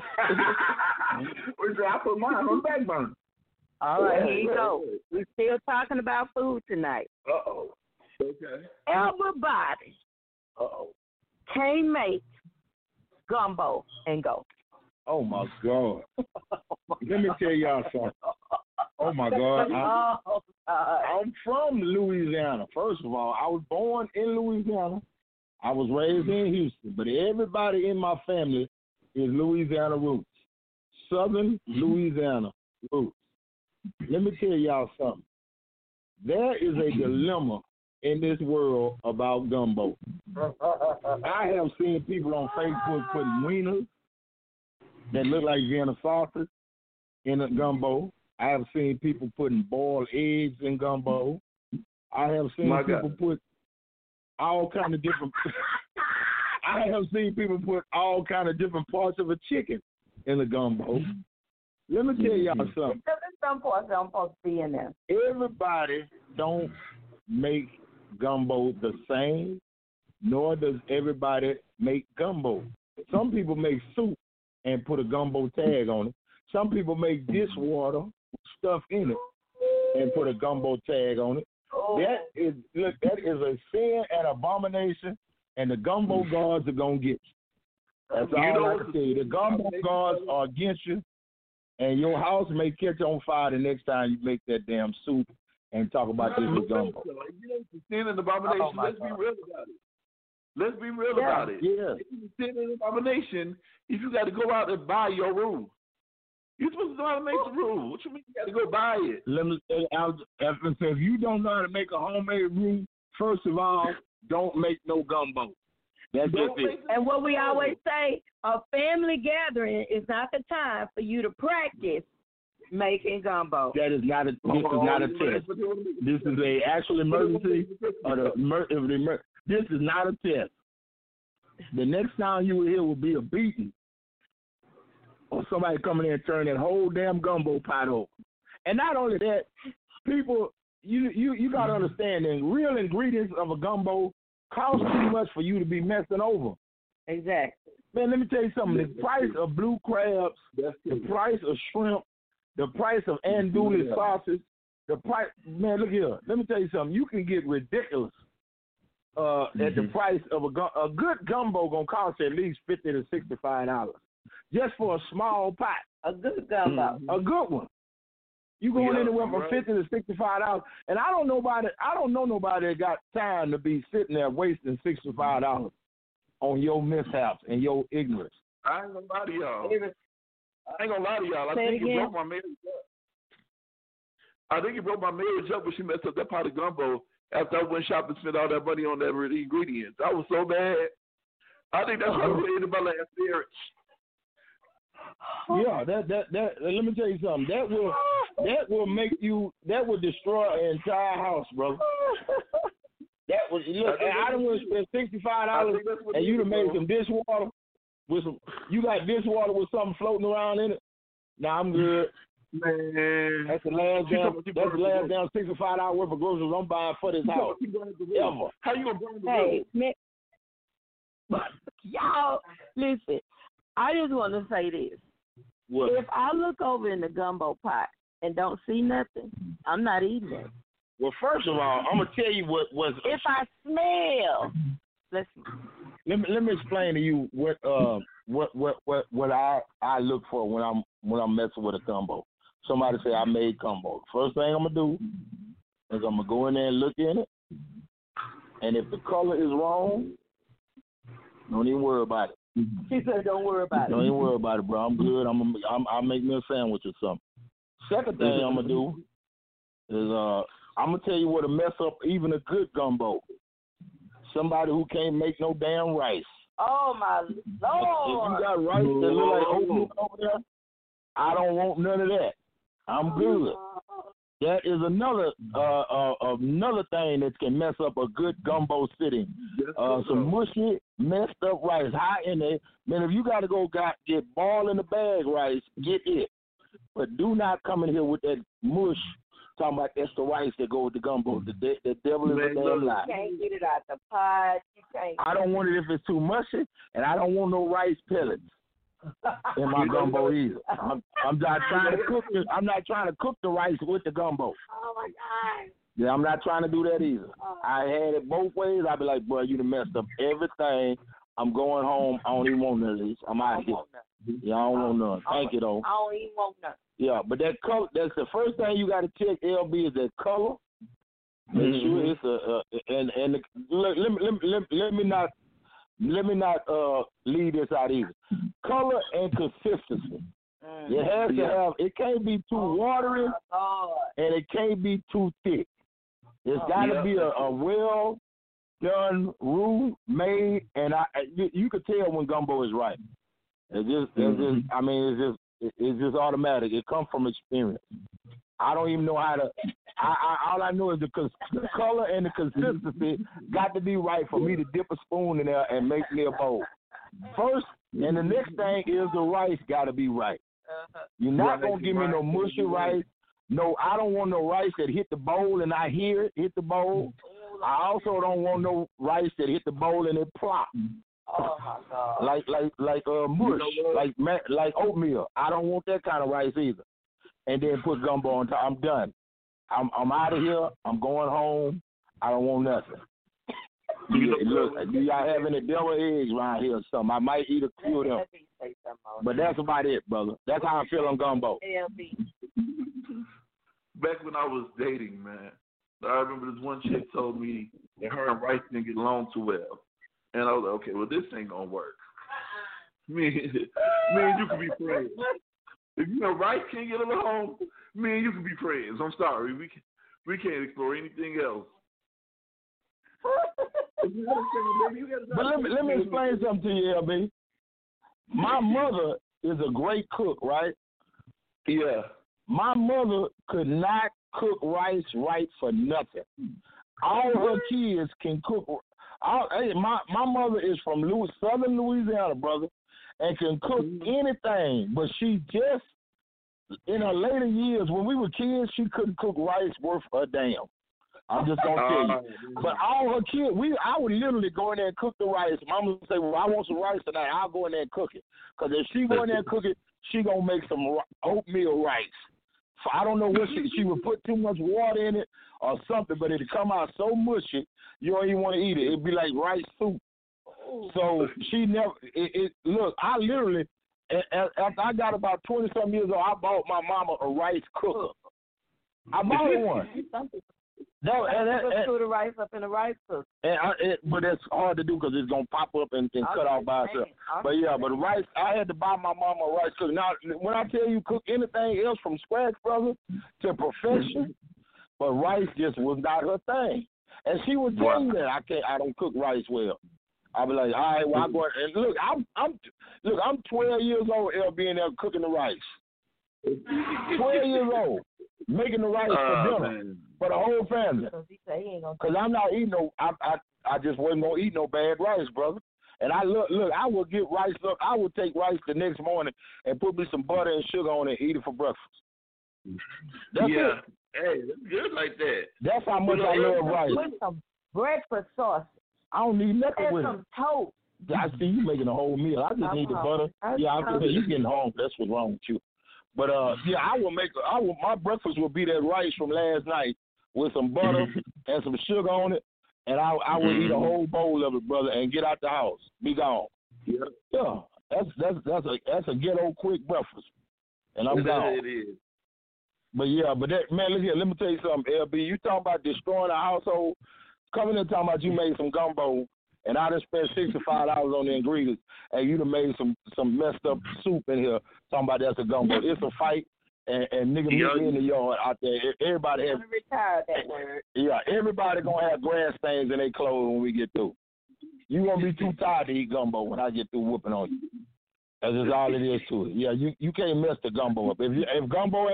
I put mine on the back burner. All right, here you go. We're still talking about food tonight. Uh-oh. Okay. Everybody can make gumbo and go. Oh, my God. Let me tell y'all something. Oh, my God. I'm from Louisiana. First of all, I was born in Louisiana. I was raised in Houston. But everybody in my family is Louisiana roots. Southern Louisiana roots. Let me tell y'all something. There is a dilemma in this world about gumbo. I have seen people on Facebook putting wieners that look like Vienna sausage in a gumbo. I have seen people putting boiled eggs in gumbo. I have seen people put all kind of different. I have seen people put all kind of different parts of a chicken in the gumbo. Let me tell y'all something. There's some parts that I'm supposed to be in there. Everybody don't make gumbo the same, nor does everybody make gumbo. Some people make soup and put a gumbo tag on it. Some people make dishwater stuff in it and put a gumbo tag on it. That is a sin and abomination, and the gumbo gods are gonna get you. That's all I can tell you. The gumbo gods are against you, and your house may catch on fire the next time you make that damn soup and talk about this with gumbo. Sin and abomination. Let's be real about it. Let's be real about it. Yeah. It's a sin and abomination if you got to go out and buy your roux. You're supposed to know how to make the roux. What you mean you got to go buy it? Let me say, if you don't know how to make a homemade roux, first of all, don't make no gumbo. That's just it. And what we always say, a family gathering is not the time for you to practice making gumbo. This is not a test. This is a actual emergency. This is not a test. The next time you will hear will be a beating. Or somebody coming in and turn that whole damn gumbo pot over. And not only that, people, you got to understand the real ingredients of a gumbo cost too much for you to be messing over. Exactly. Man, let me tell you something. The price of blue crabs, the price of shrimp, the price of andouille sausage, the price, man, look here. Let me tell you something. You can get ridiculous at the price of a good gumbo going to cost at least $50 to $65 just for a small pot. A good gumbo. A good one. You going anywhere from $50 to $65, and I don't know nobody that got time to be sitting there wasting $65 on your mishaps and your ignorance. I ain't gonna lie to y'all. I ain't gonna lie to y'all. I think it broke my marriage up. I think it broke my marriage up when she messed up that pot of gumbo after I went shopping and spent all that money on that ingredients. I was so bad. I think that's what I ended my last marriage. Yeah, that. Let me tell you something. That will destroy an entire house, bro. That was look. I don't want to spend $65 and you done made some dishwater with some. You got dishwater with something floating around in it. Nah, I'm good. Man, that's the last damn $65 worth of groceries I'm buying for this house. Ever. How you gonna burn the room? Hey, y'all, listen. I just want to say this. What? If I look over in the gumbo pot and don't see nothing, I'm not eating it. Well, first of all, I'm gonna tell you what was. If I smell, let me explain to you what I look for when I'm messing with a gumbo. Somebody say I made gumbo. First thing I'm gonna do is I'm gonna go in there and look in it, and if the color is wrong, don't even worry about it. She said, "Don't worry about it." Don't even worry about it, bro. I'm good. I'll make me a sandwich or something. Second thing I'm gonna do is I'm gonna tell you what to mess up even a good gumbo. Somebody who can't make no damn rice. Oh my Lord! If you got rice that look like oatmeal over there, I don't want none of that. I'm good. That is another thing that can mess up a good gumbo sitting. Some mushy, messed up rice high in there. Man, if you got to get ball in the bag rice, get it. But do not come in here with that mush talking about that's the rice that go with the gumbo. The devil is a damn lie. You can't get it out the pot. You can't. I don't want it if it's too mushy, and I don't want no rice pellets in my gumbo either. I'm not trying to cook this. I'm not trying to cook the rice with the gumbo. Oh my God. Yeah, I'm not trying to do that either. I had it both ways. I'd be like, bro, you done messed up everything. I'm going home. I don't even want none of this. I'm out of here. Yeah, I don't want none. Thank you though. I don't even want none. Yeah, but that color. That's the first thing you got to check. LB is that color. Make sure it's let me not leave this out either. Color and consistency. It has to have. It can't be too watery, and it can't be too thick. It's got to be a well done roux made, and you could tell when gumbo is right. It's just automatic. It comes from experience. I don't even know how to. All I know is the color and the consistency got to be right for me to dip a spoon in there and make me a bowl. First, and the next thing is the rice got to be right. You're not gonna give me no mushy rice. No, I don't want no rice that hit the bowl and I hear it hit the bowl. I also don't want no rice that hit the bowl and it plop. Oh my God! Like mush, like oatmeal. I don't want that kind of rice either. And then put gumbo on top. I'm done. I'm out of here. I'm going home. I don't want nothing. Look, do y'all have any devil eggs around here or something? I might eat a few of them. But that's about it, brother. That's how I feel on gumbo. Back when I was dating, man, I remember this one chick told me that her and rice didn't get along too well. And I was like, okay, well, this ain't going to work. Me and you can be friends. If you know rice can't get along, me and you can be friends. I'm sorry. We can't explore anything else. But let me explain something to you, LB. My mother is a great cook, right? Yeah. My mother could not cook rice right for nothing. All her kids can cook. My mother is from southern Louisiana, brother, and can cook anything. But she just, in her later years, when we were kids, she couldn't cook rice worth a damn. I'm just going to tell you. But all her kids, I would literally go in there and cook the rice. Mama would say, well, I want some rice tonight. I'll go in there and cook it. Because if she go in there and cook it, she going to make some oatmeal rice. So I don't know what she would put too much water in it or something, but it'd come out so mushy, you don't even want to eat it. It'd be like rice soup. So she never, look, I literally, after I got about 20-something years old, I bought my mama a rice cooker. I bought her one. No, and threw the rice up in the rice cooker. But it's hard to do because it's gonna pop up and cut off by itself. But yeah, but the rice, I had to buy my mama a rice cooker. Now, when I tell you cook anything else from scratch, brother, to perfection, but rice just was not her thing. And she would tell me that I don't cook rice well. I'll be like, all right, well, I go and look, I'm 12 years old, LB, and there cooking the rice. 12 years old, making the rice for dinner for the whole family. Because I'm not eating I just wasn't gonna eat no bad rice, brother. And I I would get rice up. I would take rice the next morning and put me some butter and sugar on it and eat it for breakfast. That's it. Hey, that's good like that. That's how much I love rice. With some breakfast sauce. I don't need nothing with it. Some toast. I see you making a whole meal. I just need the butter. You getting home. That's what's wrong with you. But my breakfast will be that rice from last night with some butter and some sugar on it, and I will eat a whole bowl of it, brother, and get out the house. Be gone. Yeah. That's a ghetto quick breakfast, and I'm gone. It is. But that, man, look here. Let me tell you something, LB. You talking about destroying a household? Coming in talking about you made some gumbo, and I done spent $65 on the ingredients, and you done made some messed up soup in here. Talking about that's a gumbo. It's a fight, and nigga meet me in the yard out there. Everybody has retired that word. Yeah, everybody gonna have grass stains in their clothes when we get through. You gonna be too tired to eat gumbo when I get through whooping on you. That's just all it is to it. Yeah, you can't mess the gumbo up. If gumbo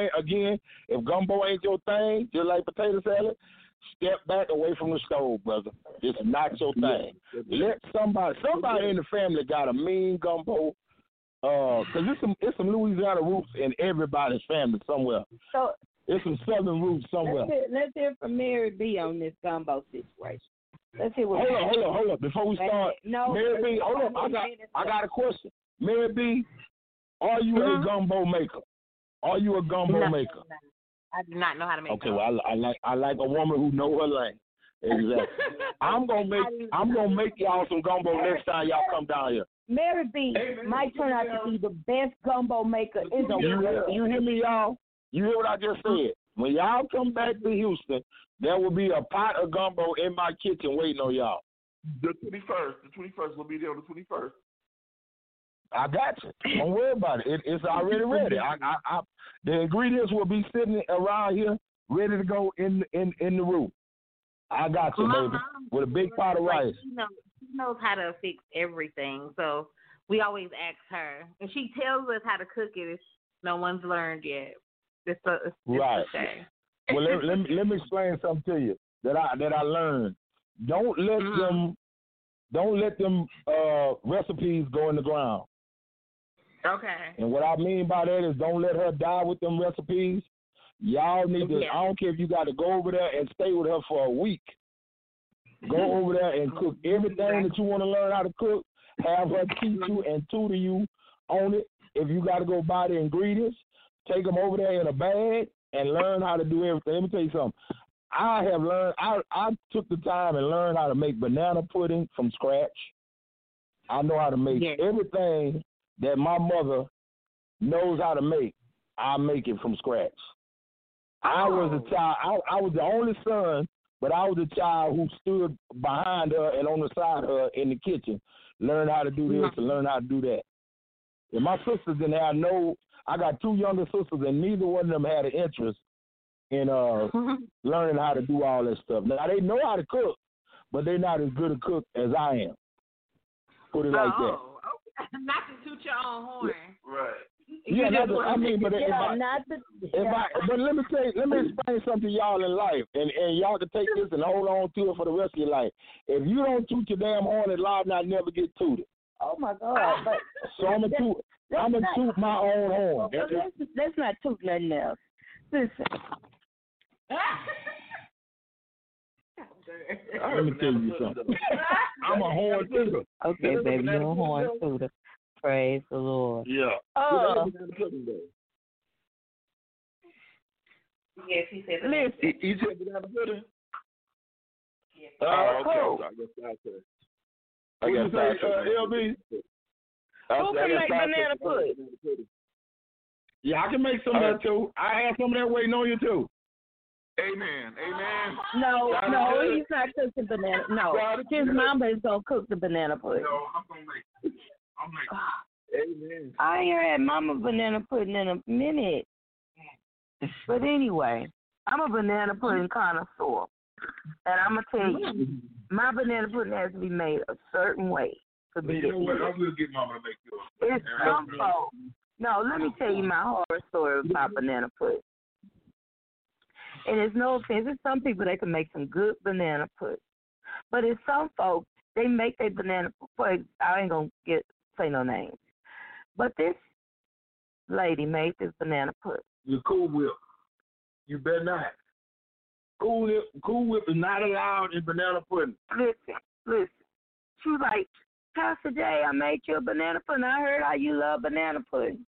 ain't your thing, just like potato salad, step back away from the stove, brother. It's not your thing. Let somebody in the family got a mean gumbo. Cause it's some Louisiana roots in everybody's family somewhere. So it's some Southern roots somewhere. Let's hear from Mary B on this gumbo situation. Let's hear what. Hold up. Before we start, Mary B, hold up. I got a question. Mary B, are you a gumbo maker? Are you a gumbo maker? I do not know how to make. Okay, well, I like a woman who know her lane. Exactly. I'm gonna make y'all some gumbo next time y'all come down here. Mary B might turn out to be the best gumbo maker in the world. You hear me, y'all? You hear what I just said? When y'all come back to Houston, there will be a pot of gumbo in my kitchen waiting on y'all. The 21st will be there on the 21st. I got you. Don't worry about it. It's already ready. The ingredients will be sitting around here, ready to go in the room. I got you, baby. With a big pot of rice. She knows how to fix everything, so we always ask her, and she tells us how to cook it. If no one's learned yet. It's right. A shame. Well, let me explain something to you that I learned. Don't let them recipes go in the ground. Okay. And what I mean by that is don't let her die with them recipes. Y'all need to, I don't care if you got to go over there and stay with her for a week. Go over there and cook everything that you want to learn how to cook. Have her teach you and tutor you on it. If you got to go buy the ingredients, take them over there in a bag and learn how to do everything. Let me tell you something. I took the time and learned how to make banana pudding from scratch. I know how to make everything that my mother knows how to make. I make it from scratch. I was a child. I was the only son, but I was a child who stood behind her and on the side of her in the kitchen, learned how to do this and learn how to do that. And my sisters didn't have I got two younger sisters, and neither one of them had an interest in learning how to do all that stuff. Now, they know how to cook, but they're not as good a cook as I am. Put it like that. Okay. Not to toot your own horn. Right. Yeah, but let me explain something to y'all in life, and y'all can take this and hold on to it for the rest of your life. If you don't toot your damn horn at loud, I never get tooted. Oh my God! But so I'm gonna toot my own horn. Let's not toot nothing else. Listen. Let me tell you something. I'm a horn tooter. Okay, baby, you're a horn tooter. Praise the Lord. Yeah. Yes, he said. Listen. He said banana pudding. Yes. Okay. I guess LB. Who can make banana pudding? Yeah, I can make some of that too. I have some of that waiting on you too. Amen. No, he's not cooking banana. No, his mama is gonna cook the banana pudding. No, I'm gonna make it. Amen. I ain't had mama banana pudding in a minute. But anyway, I'm a banana pudding connoisseur, and I'm gonna tell you, my banana pudding has to be made a certain way to be. You know what? I will get mama to make yours. It's some folks. No, let me tell you my horror story about banana pudding. And it's no offense. There's some people that can make some good banana pudding. But it's some folks, they make their banana pudding. I ain't going to say no names. But this lady made this banana pudding. The Cool Whip. You better not. Cool Whip is not allowed in banana pudding. Listen. She was like, Pastor Jay, I made you a banana pudding. I heard how you love banana pudding.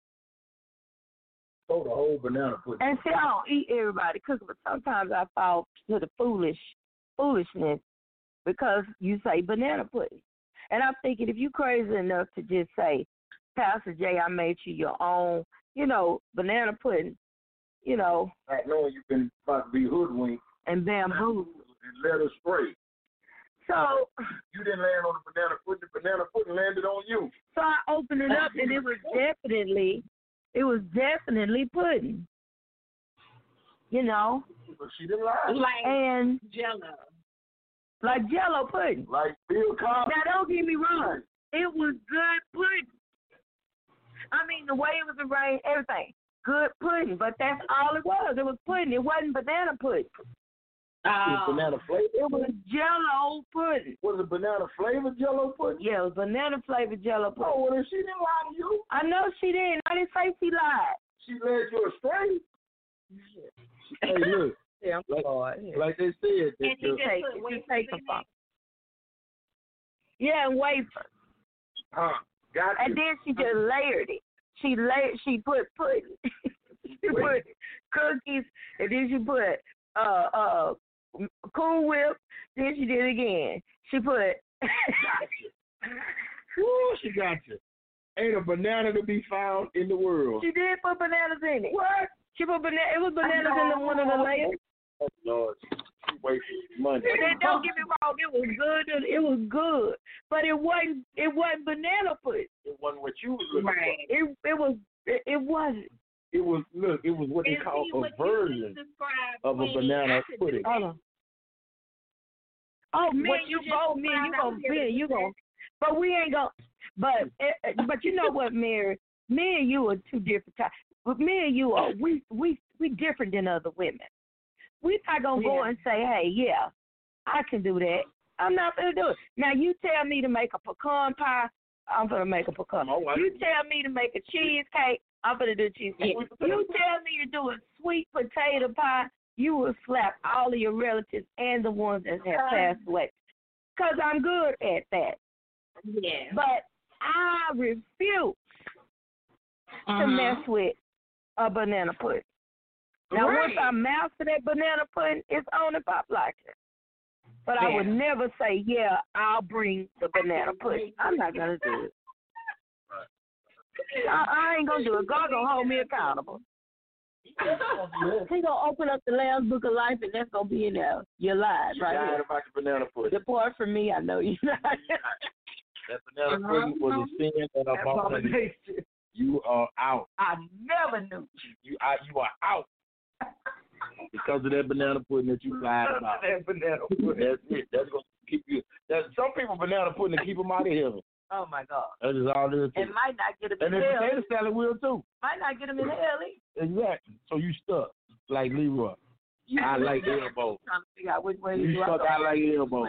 Oh, the whole banana pudding. And see, I don't eat everybody cooking, but sometimes I fall to the foolishness because you say banana pudding. And I'm thinking, if you crazy enough to just say, Pastor Jay, I made you your own, banana pudding, I know you've been about to be hoodwinked. And bamboozled. And led astray. So you didn't land on the banana pudding. The banana pudding landed on you. So I opened it up, and it was definitely pudding. But she didn't lie. And Jello. Like Jello pudding. Like Bill Cosby. Now, don't get me wrong. It was good pudding. I mean, the way it was arranged, everything. Good pudding, but that's all it was. It was pudding. It wasn't banana pudding. It was banana flavor? It was Jello pudding. Was it banana flavored Jello pudding? Yeah, it was banana flavored Jello pudding. Oh, well, then she didn't lie to you. I know she didn't. I didn't say she lied. She led you astray. Hey, look. Yeah, like they said. And he just take some fun. Yeah, and wafer. Got and you. then she just layered it. She put pudding. She put cookies, and then she put Cool Whip. Then she did it again. She put. Woo, she got you. Ain't a banana to be found in the world. She did put bananas in it. What? She put banana. It was bananas in one of the layers. Oh Lord, she wasted money. And don't get me wrong. It was good. It was good, but it wasn't banana pudding. It wasn't what you was looking for. It wasn't. It was what they call a version of a banana pudding. Hold on. Oh, man, you go. But we ain't going. But you know what, Mary? Me and you are two different types. But me and you are we different than other women. We're not gonna go and say, hey, yeah, I can do that. I'm not gonna do it. Now you tell me to make a pecan pie, I'm gonna make a pecan. You tell me to make a cheesecake, I'm gonna do cheesecake. You tell me to do a sweet potato pie, you will slap all of your relatives and the ones that have passed away. 'Cause I'm good at that. Yeah. But I refuse to mess with a banana pudding. Now, once I master that banana pudding, it's on and pop like it. But I would never say, yeah, I'll bring the banana pudding. I'm not going to do it. I ain't going to do it. God going to hold me accountable. He going to open up the Lamb's Book of Life, and that's going to be in there. Your lives, right here. About the banana pudding. Depart from me, I know you're not. That banana pudding was a sin and abomination. You are out. I never knew. You are out. Because of that banana pudding that you lied about. That banana pudding. That's it. That's going to keep you. Some people banana pudding to keep them out of heaven. Oh, my God. That is all there is. It might not get them in hell. And the potato salad will, too. Might not get them in hell. Exactly. So you stuck like Leroy. I like elbows. Trying to figure out which way you stuck. I like elbows.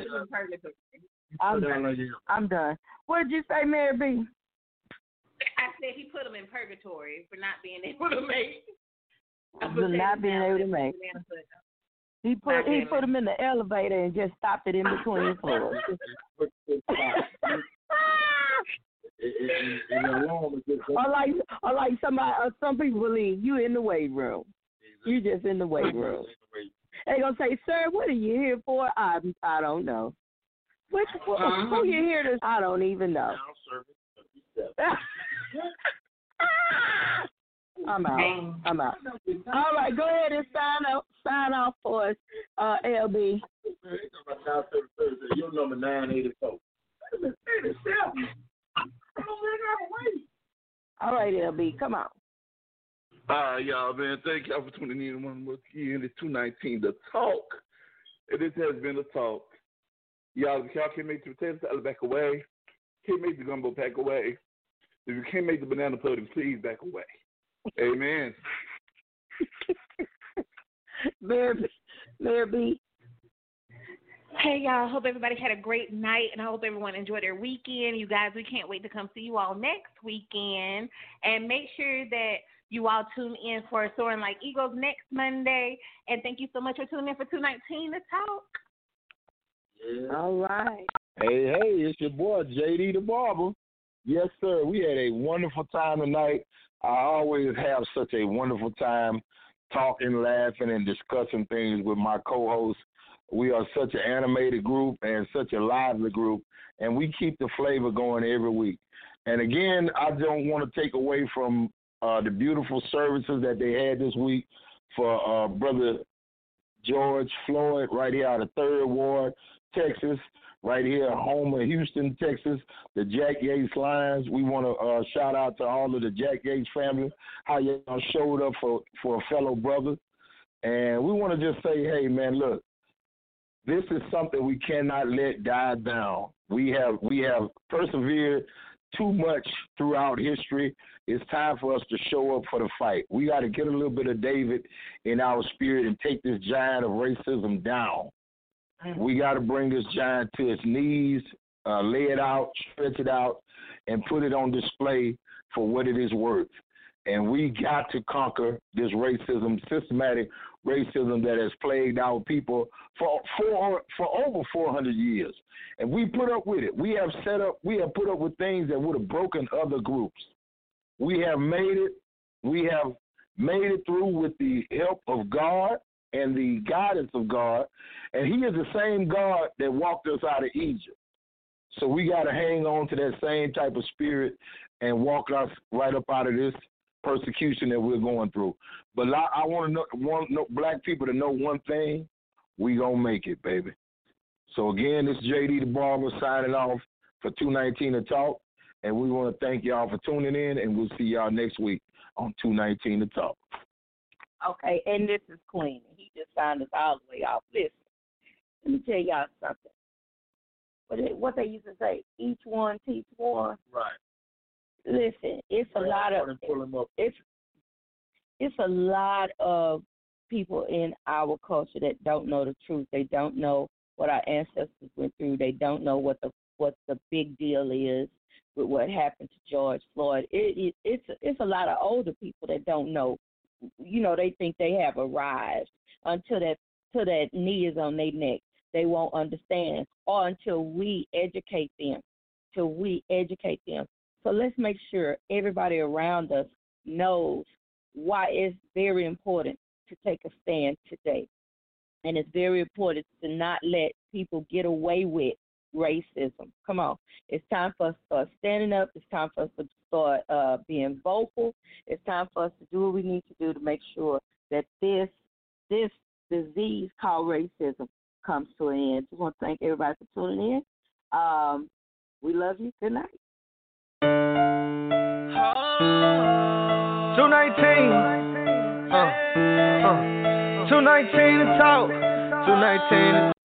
I'm done. What did you say, Mary B? I said he put them in purgatory for not being able to make. For not being able to make. He put them in the elevator and just stopped it in between floors. or like some people believe you in the weight room. You just in the weight room. They gonna say, sir, what are you here for? I don't know. Who you here to? I don't even know. I'm out. All right, go ahead and sign off for us, LB. You're number 984. All right, LB, come on. Y'all, man, thank y'all for tuning in one more again. It's 219 The Talk. And this has been The Talk. Y'all, if y'all can't make the potato salad, back away. Can't make the gumbo, back away. If you can't make the banana pudding, please back away. Amen. Mayor B. Hey, y'all. Hope everybody had a great night, and I hope everyone enjoyed their weekend. You guys, we can't wait to come see you all next weekend. And make sure that you all tune in for Soaring Like Eagles next Monday. And thank you so much for tuning in for 219 The Talk. Yeah. All right. Hey, it's your boy, JD the Barber. Yes, sir. We had a wonderful time tonight. I always have such a wonderful time talking, laughing, and discussing things with my co-hosts. We are such an animated group and such a lively group, and we keep the flavor going every week. And again, I don't want to take away from the beautiful services that they had this week for Brother George Floyd right here out of 3rd Ward, Texas, right here at home in Houston, Texas, the Jack Yates Lions. We want to shout out to all of the Jack Yates family, how y'all showed up for a fellow brother. And we want to just say, hey, man, look, this is something we cannot let die down. We have persevered too much throughout history. It's time for us to show up for the fight. We got to get a little bit of David in our spirit and take this giant of racism down. We got to bring this giant to its knees, lay it out, stretch it out, and put it on display for what it is worth. And we got to conquer this racism, systematic racism that has plagued our people for over 400 years. And we put up with it. We have put up with things that would have broken other groups. We have made it. We have made it through with the help of God and the guidance of God. And he is the same God that walked us out of Egypt. So we got to hang on to that same type of spirit and walk us right up out of this persecution that we're going through. But I want black people to know one thing: we gonna make it, baby. So again, this is JD the Barber signing off for 219 The Talk, and we want to thank y'all for tuning in, and we'll see y'all next week on 219 The Talk. Okay, and this is Queen. He just signed us all the way off. Listen, let me tell y'all something. What they used to say, each one teach one. Right. Listen, it's a lot of people in our culture that don't know the truth. They don't know what our ancestors went through. They don't know what the big deal is with what happened to George Floyd. It's a lot of older people that don't know. You know, they think they have arrived until that knee is on their neck. They won't understand, or until we educate them. So let's make sure everybody around us knows why it's very important to take a stand today. And it's very important to not let people get away with racism. Come on. It's time for us to start standing up. It's time for us to start being vocal. It's time for us to do what we need to do to make sure that this disease called racism comes to an end. Just want to thank everybody for tuning in. We love you. Good night. 219. 219 To Talk. 219 To